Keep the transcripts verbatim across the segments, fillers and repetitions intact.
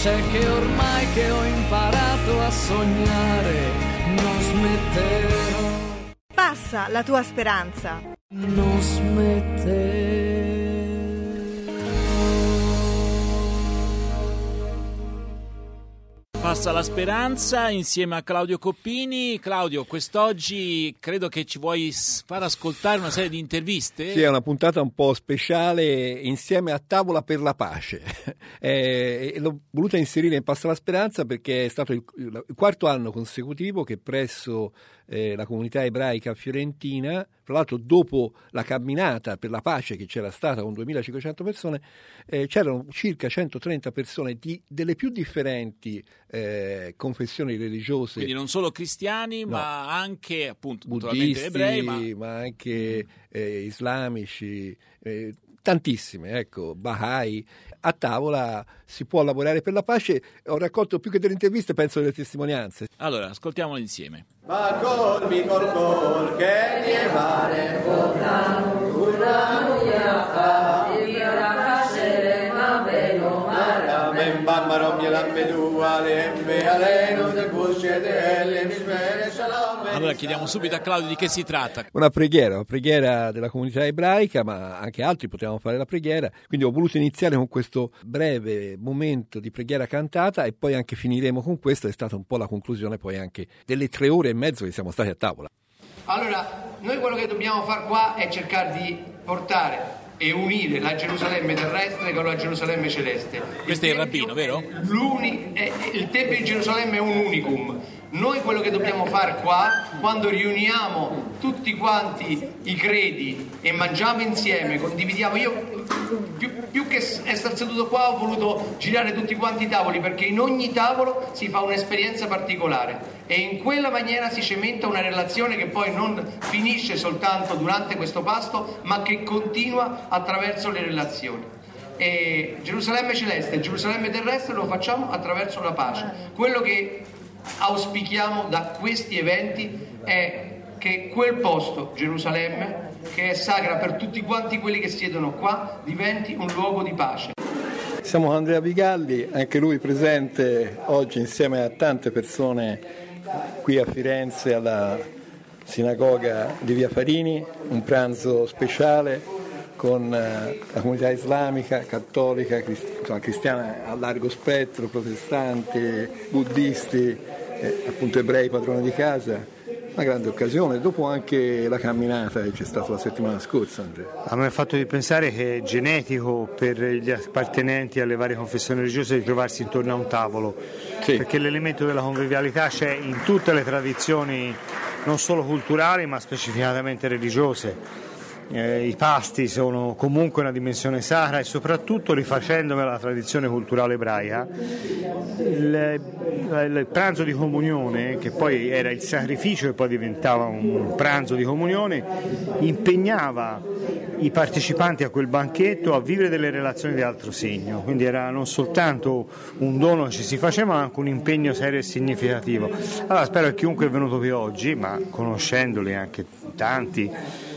c'è che ormai che ho imparato a sognare, non smetterò. Passa la tua speranza. Non smetterò. Passa la speranza insieme a Claudio Coppini. Claudio, quest'oggi credo che ci vuoi far ascoltare una serie di interviste. Sì, è una puntata un po' speciale insieme a Tavola per la Pace. Eh, l'ho voluta inserire in Passa la speranza perché è stato il, il quarto anno consecutivo che presso eh, la comunità ebraica fiorentina, tra l'altro dopo la camminata per la pace che c'era stata con duemilacinquecento persone, eh, c'erano circa centotrenta persone di, delle più differenti eh, confessioni religiose. Quindi non solo cristiani, no, ma anche appunto buddisti, ebrei, ma... ma anche eh, islamici, eh, tantissime, ecco, Bahai. A tavola si può lavorare per la pace. Ho raccolto più che delle interviste, penso delle testimonianze. Allora, ascoltiamole insieme. Ma colmi col col che ne vale potano una uiafa e via la pace ma bello mara men bambaro mi lampedua le ale non se cusce delle misere shalom. Allora chiediamo subito a Claudio di che si tratta. Una preghiera, una preghiera della comunità ebraica, ma anche altri potevamo fare la preghiera, quindi ho voluto iniziare con questo breve momento di preghiera cantata e poi anche finiremo con questo. È stata un po' la conclusione poi anche delle tre ore e mezzo che siamo stati a tavola. Allora, noi quello che dobbiamo fare qua è cercare di portare e unire la Gerusalemme terrestre con la Gerusalemme celeste. Questo è il rabbino, vero? L'uni, è, il Tempio di Gerusalemme è un unicum. Noi quello che dobbiamo fare qua, quando riuniamo tutti quanti i credi e mangiamo insieme, condividiamo, io più, più che essere seduto qua ho voluto girare tutti quanti i tavoli, perché in ogni tavolo si fa un'esperienza particolare e in quella maniera si cementa una relazione che poi non finisce soltanto durante questo pasto, ma che continua attraverso le relazioni. E Gerusalemme celeste e Gerusalemme terrestre lo facciamo attraverso la pace. Quello che auspichiamo da questi eventi è che quel posto, Gerusalemme, che è sacra per tutti quanti quelli che siedono qua, diventi un luogo di pace. Siamo con Andrea Vigalli, anche lui presente oggi insieme a tante persone qui a Firenze alla sinagoga di Via Farini, un pranzo speciale con la comunità islamica, cattolica, cristiana a largo spettro, protestanti, buddisti, eh, appunto ebrei padroni di casa. Una grande occasione, dopo anche la camminata che c'è stata la settimana scorsa, Andrea. A me ha fatto di pensare che è genetico per gli appartenenti alle varie confessioni religiose di trovarsi intorno a un tavolo, sì, perché l'elemento della convivialità c'è in tutte le tradizioni, non solo culturali ma specificatamente religiose. Eh, I pasti sono comunque una dimensione sacra e soprattutto, rifacendomi alla tradizione culturale ebraica, il, il pranzo di comunione, che poi era il sacrificio e poi diventava un pranzo di comunione, impegnava i partecipanti a quel banchetto a vivere delle relazioni di altro segno, quindi era non soltanto un dono che ci si faceva ma anche un impegno serio e significativo. Allora spero che chiunque è venuto qui oggi, ma conoscendoli anche tanti,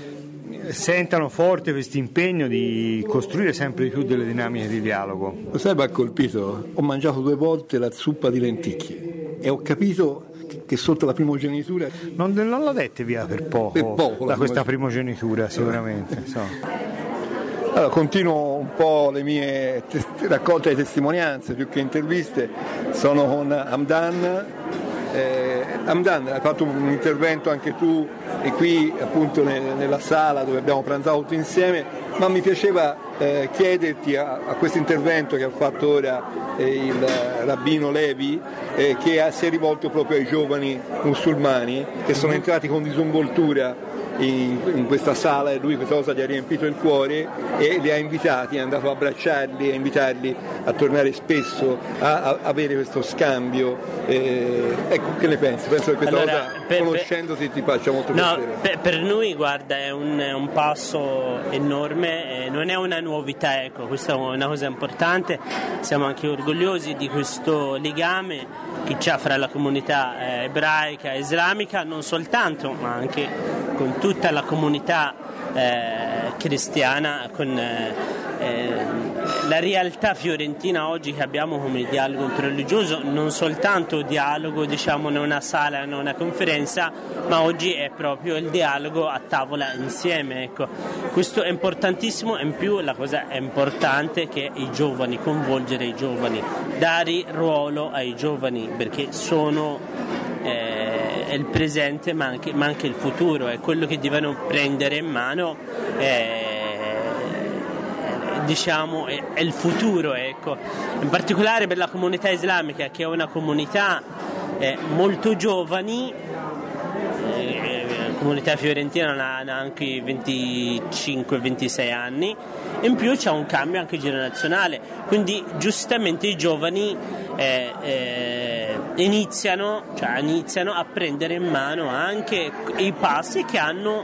sentano forte questo impegno di costruire sempre di più delle dinamiche di dialogo. Lo sai, mi ha colpito, ho mangiato due volte la zuppa di lenticchie e ho capito che sotto la primogenitura non, non l'ho dette via per poco, per poco da questa primogenitura sicuramente. So. Allora, continuo un po' le mie test- raccolte di testimonianze più che interviste. Sono con Hamdan. Eh, Hamdan, hai fatto un intervento anche tu e qui appunto ne, nella sala dove abbiamo pranzato tutti insieme, ma mi piaceva eh, chiederti a, a questo intervento che ha fatto ora eh, il rabbino Levi, eh, che ha, si è rivolto proprio ai giovani musulmani che sono entrati con disinvoltura in, in questa sala e lui questa cosa gli ha riempito il cuore e li ha invitati, è andato a abbracciarli e invitarli a tornare spesso a, a avere questo scambio. Eh, ecco, che ne pensi? Penso che questa allora, cosa, per, conoscendoti, ti faccia molto no, piacere. Per, per noi, guarda, è un, un passo enorme, eh, non è una novità, ecco, questa è una cosa importante. Siamo anche orgogliosi di questo legame che c'è fra la comunità eh, ebraica e islamica, non soltanto, ma anche con tutta la comunità eh, cristiana, con eh, la realtà fiorentina oggi che abbiamo come dialogo interreligioso, non soltanto dialogo diciamo in una sala, in una conferenza, ma oggi è proprio il dialogo a tavola insieme, ecco. Questo è importantissimo, e in più la cosa è importante che i giovani, coinvolgere i giovani, dare ruolo ai giovani, perché sono eh, è il presente ma anche, ma anche il futuro, è quello che devono prendere in mano, eh, diciamo è, è il futuro, ecco. In particolare per la comunità islamica, che è una comunità eh, molto giovani, eh, la comunità fiorentina non ha neanche venticinque ventisei anni, e in più c'è un cambio anche generazionale, quindi giustamente i giovani eh, eh, iniziano, cioè iniziano a prendere in mano anche i passi che hanno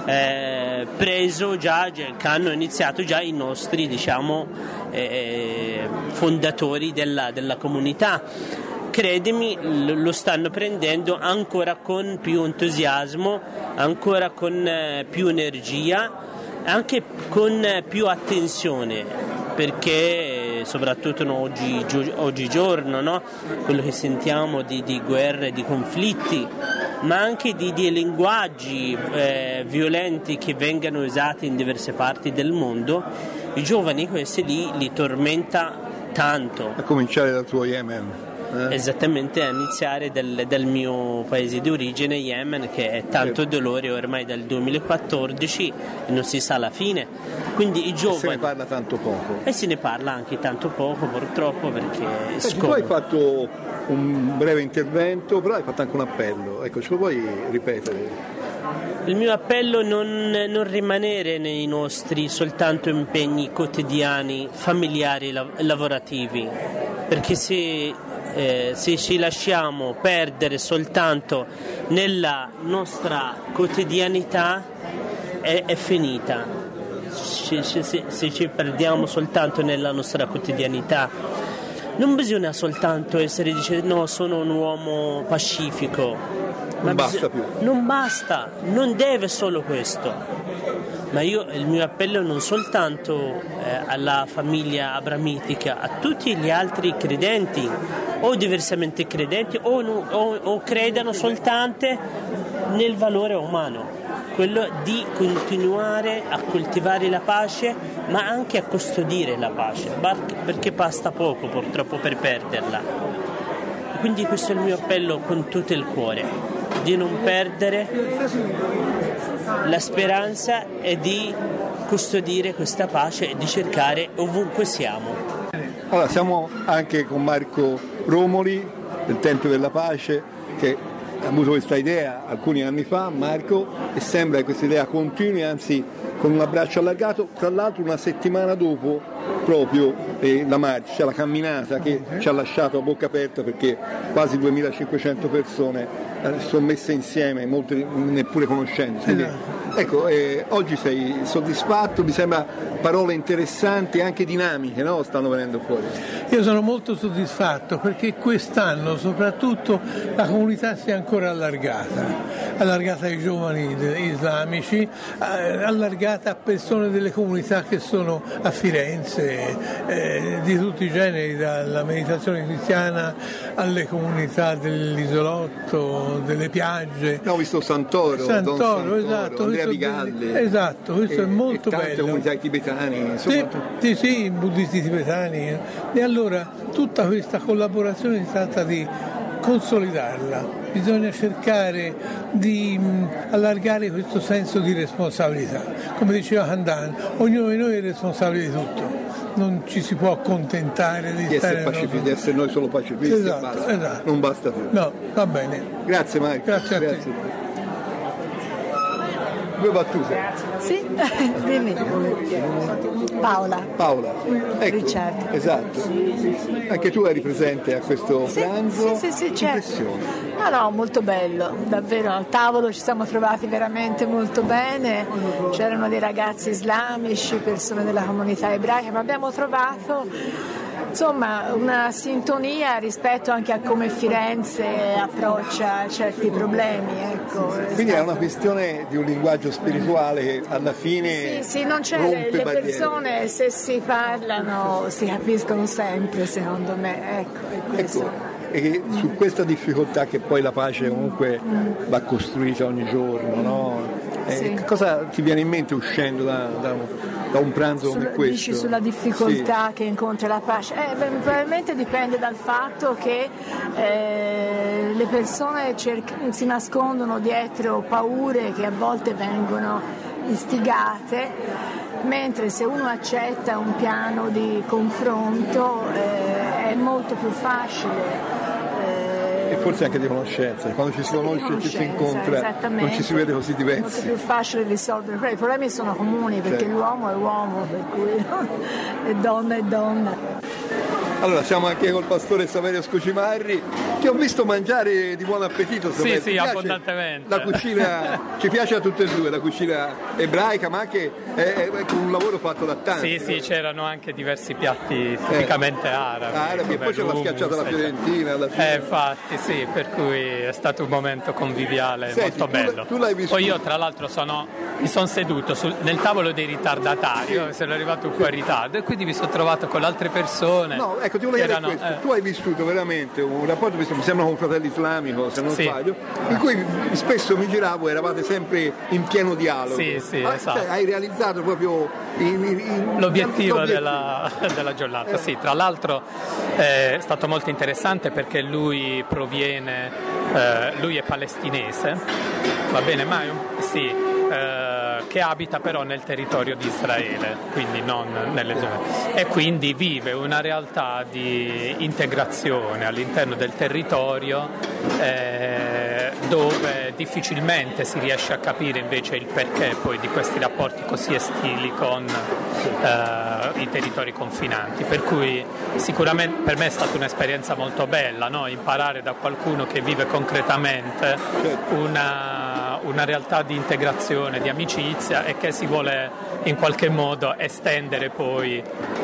eh, preso già, che hanno iniziato già i nostri diciamo eh, fondatori della, della comunità. Credimi, lo stanno prendendo ancora con più entusiasmo, ancora con eh, più energia, anche con eh, più attenzione, perché soprattutto no, oggi, oggigiorno, no? Quello che sentiamo di, di guerre, di conflitti, ma anche di, di linguaggi eh, violenti che vengono usati in diverse parti del mondo, i giovani questi lì li tormenta tanto. A cominciare dal tuo Yemen. Eh? Esattamente, a iniziare dal, dal mio paese di origine, Yemen, che è tanto dolore ormai dal duemilaquattordici e non si sa la fine. Quindi i giovani. E se ne parla tanto poco. E se ne parla anche tanto poco, purtroppo, perché Senti, tu hai fatto un breve intervento, però hai fatto anche un appello. Ecco, ce lo puoi ripetere? Il mio appello è non, non rimanere nei nostri soltanto impegni quotidiani, familiari e lavorativi, perché se Eh, se ci lasciamo perdere soltanto nella nostra quotidianità è, è finita. Se, se, se ci perdiamo soltanto nella nostra quotidianità, non bisogna soltanto essere dice no, sono un uomo pacifico, non basta più, non basta, non deve solo questo. Ma io, il mio appello non soltanto eh, alla famiglia abramitica, a tutti gli altri credenti o diversamente credenti o, o, o credano soltanto nel valore umano, quello di continuare a coltivare la pace, ma anche a custodire la pace, perché basta poco purtroppo per perderla. Quindi questo è il mio appello con tutto il cuore, di non perdere la speranza e di custodire questa pace e di cercare ovunque siamo. Allora, siamo anche con Marco Romoli del Tempio della Pace, che ha avuto questa idea alcuni anni fa, Marco, e sembra che questa idea continui, anzi con un abbraccio allargato, tra l'altro una settimana dopo proprio eh, la marcia, la camminata che ci ha lasciato a bocca aperta, perché quasi duemilacinquecento persone eh, sono messe insieme, molte neppure conoscenti. Quindi, ecco, eh, oggi sei soddisfatto? Mi sembra parole interessanti e anche dinamiche, no? Stanno venendo fuori. Io sono molto soddisfatto perché quest'anno soprattutto la comunità si è ancora allargata, allargata ai giovani islamici, allargata a persone delle comunità che sono a Firenze, eh, di tutti i generi, dalla meditazione cristiana alle comunità dell'isolotto, delle piagge. No, ho visto Santoro, Santoro, Don Santoro, esatto, Andrea Vigalli. Esatto, questo e, è molto e tante bello. comunità tibetani, insomma. Sì, sì, sì, i buddisti tibetani. E allora tutta questa collaborazione si tratta di consolidarla. Bisogna cercare di mh, allargare questo senso di responsabilità. Come diceva Handan, ognuno di noi è responsabile di tutto, non ci si può accontentare di, di stare essere pacifisti, di essere noi solo pacifisti, esatto, basta. Esatto. Non basta più. No, va bene. Grazie Marco. Grazie a Grazie. te. Due battute. Sì, dimmi. Paola. Paola. Ecco, Ricciardi. esatto. Anche tu eri presente a questo Sì, pranzo. sì, sì, sì, certo. Impressione. No, no, molto bello, davvero al tavolo ci siamo trovati veramente molto bene, c'erano dei ragazzi islamici, persone della comunità ebraica, ma abbiamo trovato insomma una sintonia rispetto anche a come Firenze approccia certi problemi, ecco. Quindi è una questione di un linguaggio spirituale che alla fine sì, sì, non c'è, rompe le barriere. persone se si parlano si capiscono sempre, secondo me, ecco, è questo. Ecco. E che su questa difficoltà che poi la pace comunque va costruita ogni giorno, no? Eh, Sì. Cosa ti viene in mente uscendo da, da, da un pranzo come Sul- questo? Dici sulla difficoltà che incontra la pace? Eh, beh, probabilmente dipende dal fatto che eh, le persone cerc- si nascondono dietro paure che a volte vengono istigate, mentre se uno accetta un piano di confronto eh, è molto più facile. E forse anche di conoscenza, quando ci si conosce e ci si incontra non ci si vede così È molto diversi. più facile risolvere, però i problemi sono comuni perché Certo. l'uomo è uomo, per cui è donna è donna. Allora siamo anche col pastore Saverio Scocimarri, che ho visto mangiare di buon appetito. Sì, Saverio. sì, Ti piace abbondantemente. La cucina ci piace a tutte e due, la cucina ebraica, ma anche è, è un lavoro fatto da tanti. Sì, sì, c'erano anche diversi piatti tipicamente arabi. Arabi, e come poi c'è la l'hummus, schiacciata alla fiorentina alla fine. Eh, infatti, sì, per cui è stato un momento conviviale Senti, molto tu bello. l'hai- tu l'hai visto- Poi io, tra l'altro, sono, mi sono seduto sul- nel tavolo dei ritardatari, io sono arrivato un po' in ritardo e quindi mi sono trovato con altre persone. No, ecco, ti volevo che chiedere erano, questo. eh, Tu hai vissuto veramente un rapporto, mi sembra con un fratello islamico, se non Sì. sbaglio, in cui spesso mi giravo e eravate sempre in pieno dialogo. Sì, sì, Ah, esatto. cioè, hai realizzato proprio in- in- in- l'obiettivo l'obiettivo. della, della giornata. Sì, tra l'altro eh, è stato molto interessante perché lui proviene, eh, lui è palestinese, va bene, ma è un- sì, eh, che abita però nel territorio di Israele, quindi non nelle zone, e quindi vive una realtà di integrazione all'interno del territorio eh, dove difficilmente si riesce a capire invece il perché poi di questi rapporti così estili con eh, i territori confinanti, per cui sicuramente per me è stata un'esperienza molto bella, no? Imparare da qualcuno che vive concretamente una, una realtà di integrazione, di amicizia e che si vuole in qualche modo estendere poi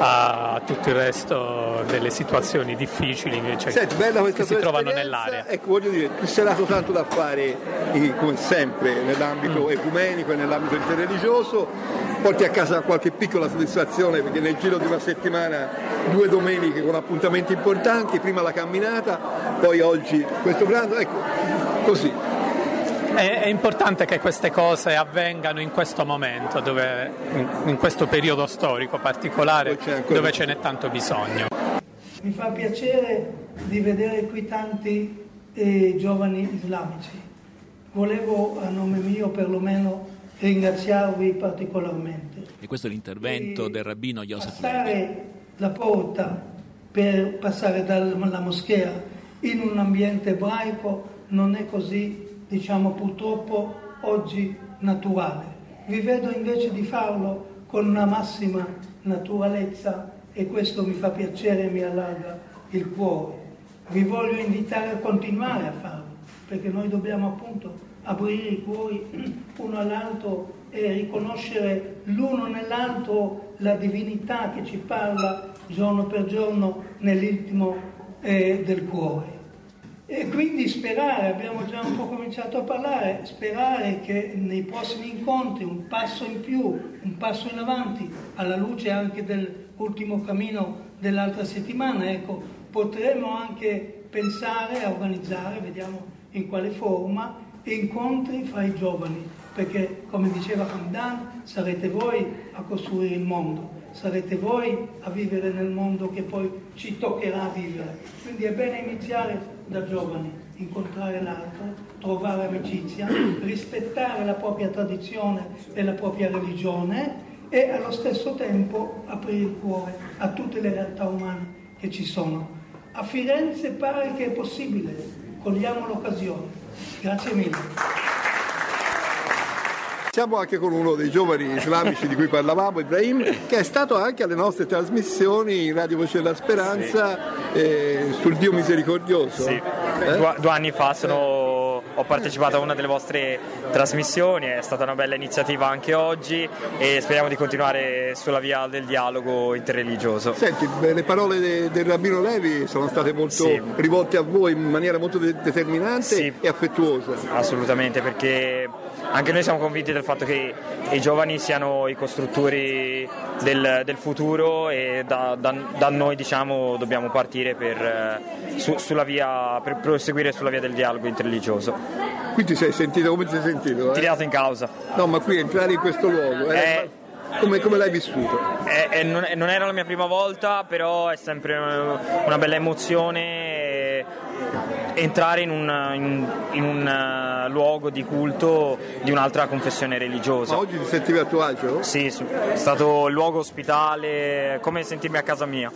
a tutto il resto delle situazioni difficili invece Senti, bella questa che si tua trovano esperienza. nell'area. Ecco, voglio dire, tu sei dato tanto da fare, eh, come sempre, nell'ambito Mm. ecumenico e nell'ambito interreligioso, porti a casa qualche piccola soddisfazione perché nel giro di una settimana due domeniche con appuntamenti importanti, prima la camminata, poi oggi questo pranzo, ecco, così. È, è importante che queste cose avvengano in questo momento, dove, in, in questo periodo storico particolare, dove ce n'è tanto bisogno. Mi fa piacere di vedere qui tanti eh, giovani islamici. Volevo a nome mio perlomeno ringraziarvi particolarmente. E questo è l'intervento del rabbino Yosef Levi. Passare la porta per passare dalla moschea in un ambiente ebraico non è così, diciamo, purtroppo oggi naturale. Vi vedo invece di farlo con una massima naturalezza e questo mi fa piacere e mi allarga il cuore. Vi voglio invitare a continuare a farlo, perché noi dobbiamo appunto aprire i cuori uno all'altro e riconoscere l'uno nell'altro la divinità che ci parla giorno per giorno nell'intimo eh, del cuore. E quindi sperare, abbiamo già un po' cominciato a parlare, sperare che nei prossimi incontri un passo in più, un passo in avanti, alla luce anche dell'ultimo cammino dell'altra settimana, ecco, potremo anche pensare a organizzare, vediamo in quale forma, incontri fra i giovani, perché come diceva Hamdan, sarete voi a costruire il mondo, sarete voi a vivere nel mondo che poi ci toccherà vivere. Quindi è bene iniziare da giovani, incontrare l'altro, trovare amicizia, rispettare la propria tradizione e la propria religione e allo stesso tempo aprire il cuore a tutte le realtà umane che ci sono. A Firenze pare che è possibile, cogliamo l'occasione. Grazie mille. Siamo anche con uno dei giovani islamici di cui parlavamo, Ibrahim, che è stato anche alle nostre trasmissioni in Radio Voce della Speranza eh, sul Dio Misericordioso. Sì, Eh? due, due anni fa sono ho partecipato a una delle vostre trasmissioni, è stata una bella iniziativa anche oggi e speriamo di continuare sulla via del dialogo interreligioso. Senti, le parole de, del Rabbino Levi sono state molto sì. rivolte a voi in maniera molto de- determinante sì. e affettuosa. Assolutamente, perché anche noi siamo convinti del fatto che i giovani siano i costruttori del, del futuro e da, da, da noi, diciamo, dobbiamo partire per, su, sulla via, per proseguire sulla via del dialogo interreligioso. Qui ti sei sentito, come ti sei sentito? Eh? Tirato in causa. No, ma qui entrare in questo luogo, eh, eh, come, come l'hai vissuto? Eh, eh, non, non era la mia prima volta, però è sempre una bella emozione entrare in un, in, in un luogo di culto di un'altra confessione religiosa. Ma oggi ti sentivi a tuo agio? Sì, è stato il luogo ospitale, come sentirmi a casa mia.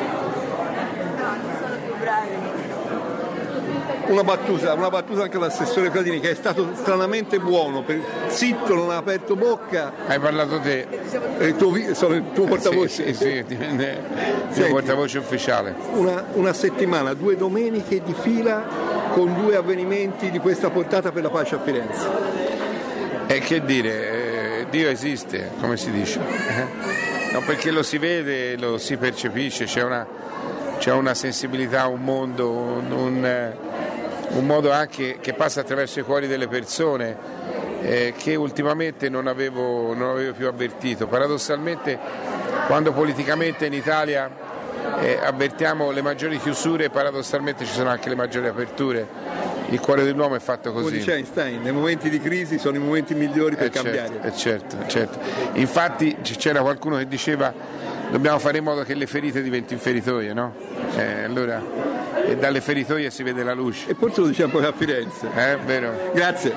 Una battuta, una battuta anche all'assessore Cladini, che è stato stranamente buono, per, zitto, non ha aperto bocca. Hai parlato te? Il tuo, sono il tuo portavoce? Sì, sì, sì, il mio portavoce ufficiale. Una, una settimana, due domeniche di fila con due avvenimenti di questa portata per la pace a Firenze. E che dire, eh, Dio esiste, come si dice. Eh? No, perché lo si vede, lo si percepisce, c'è una, c'è una sensibilità, un mondo, un, un un modo anche che passa attraverso i cuori delle persone eh, che ultimamente non avevo, non avevo più avvertito. Paradossalmente, quando politicamente in Italia eh, avvertiamo le maggiori chiusure, paradossalmente ci sono anche le maggiori aperture. Il cuore dell'uomo è fatto così. Come dice Einstein, nei momenti di crisi sono i momenti migliori per eh cambiare. Certo, eh certo, certo. Infatti c'era qualcuno che diceva dobbiamo fare in modo che le ferite diventino feritoie, no? Eh, allora... e dalle feritoie si vede la luce. E forse lo diciamo poi a Firenze. Eh, vero. Grazie.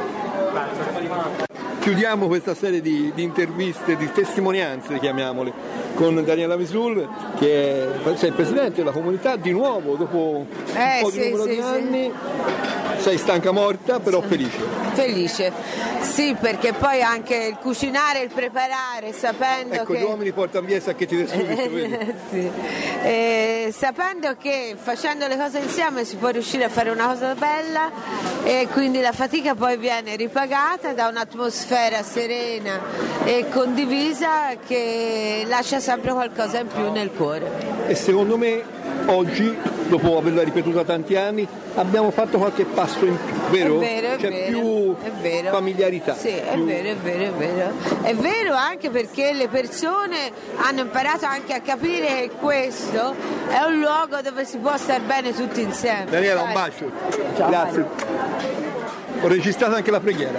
Chiudiamo questa serie di, di interviste, di testimonianze, chiamiamole, con Daniela Misul, che è, sei presidente della comunità di nuovo dopo eh, un po' sì, di numero sì, di sì. anni. Sei stanca morta, però felice. Felice, sì, perché poi anche il cucinare, il preparare, sapendo ecco, che... gli uomini portano via i sacchetti del sud. sì. eh, sapendo che facendo le cose insieme si può riuscire a fare una cosa bella e quindi la fatica poi viene ripagata da un'atmosfera serena e condivisa che lascia sempre qualcosa in più nel cuore. E secondo me oggi, dopo averla ripetuta tanti anni, abbiamo fatto qualche passo in più, vero? È vero, è C'è vero, più è vero. familiarità. Sì, è più... vero, è vero, è vero. È vero anche perché le persone hanno imparato anche a capire che questo è un luogo dove si può star bene tutti insieme. Daniela, un bacio. Ciao, grazie. Ho registrato anche la preghiera.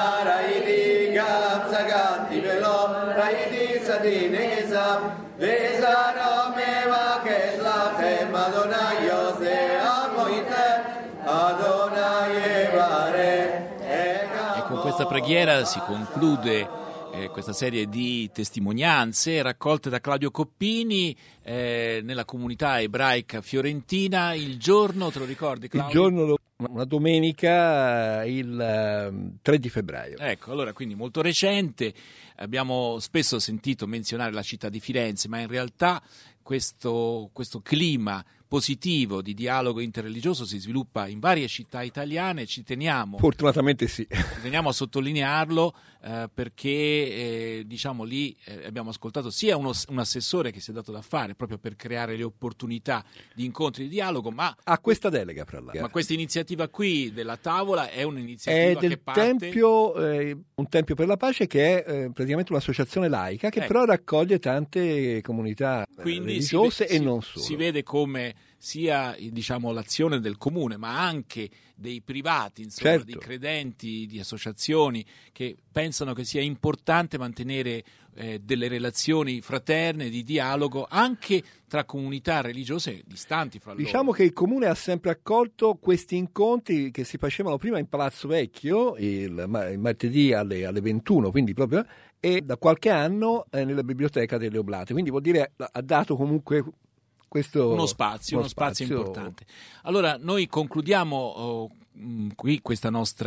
E con questa preghiera si conclude eh, questa serie di testimonianze raccolte da Claudio Coppini eh, nella comunità ebraica fiorentina. Il giorno, te lo ricordi, Claudio? Il giorno, una domenica, il tre di febbraio. Ecco, allora, quindi molto recente. Abbiamo spesso sentito menzionare la città di Firenze, ma in realtà questo, questo clima positivo di dialogo interreligioso si sviluppa in varie città italiane. Ci teniamo fortunatamente sì ci teniamo a sottolinearlo eh, perché eh, diciamo lì eh, abbiamo ascoltato sia uno, un assessore che si è dato da fare proprio per creare le opportunità di incontri di dialogo, ma a questa delega fra l'altro. Ma questa iniziativa qui della tavola è un'iniziativa è del che parte tempio, eh, un tempio per la pace, che è eh, praticamente un'associazione laica che ecco. però raccoglie tante comunità Quindi religiose si, e si, non solo. Si vede come sia diciamo l'azione del comune, ma anche dei privati, insomma, certo. di credenti, di associazioni che pensano che sia importante mantenere eh, delle relazioni fraterne, di dialogo anche tra comunità religiose distanti fra loro. Diciamo che il comune ha sempre accolto questi incontri che si facevano prima in Palazzo Vecchio il, il martedì alle, alle ventuno, quindi proprio, e da qualche anno eh, nella biblioteca delle Oblate, quindi vuol dire ha dato comunque questo uno spazio, uno, uno spazio, spazio importante. Allora noi concludiamo oh, qui questa nostra,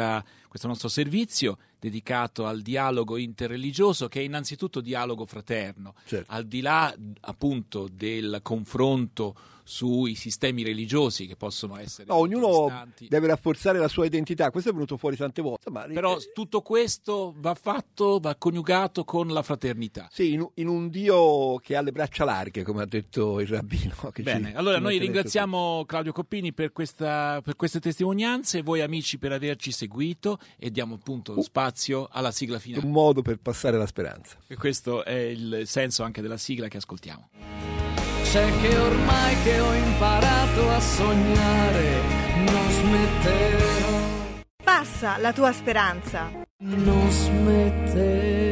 questo nostro servizio dedicato al dialogo interreligioso, che è innanzitutto dialogo fraterno, certo. Al di là appunto del confronto sui sistemi religiosi che possono essere no, ognuno deve rafforzare la sua identità, questo è venuto fuori tante volte, ma però tutto questo va fatto, va coniugato con la fraternità. Sì, in, in un Dio che ha le braccia larghe, come ha detto il rabbino. Che Bene, ci, allora ci noi ringraziamo Claudio Coppini per, questa, per queste testimonianze, voi amici per averci seguito, e diamo appunto uh, spazio alla sigla finale. Un modo per passare la speranza. E questo è il senso anche della sigla che ascoltiamo. C'è che ormai che ho imparato a sognare, non smetterò. Passa la tua speranza. Non smetterò.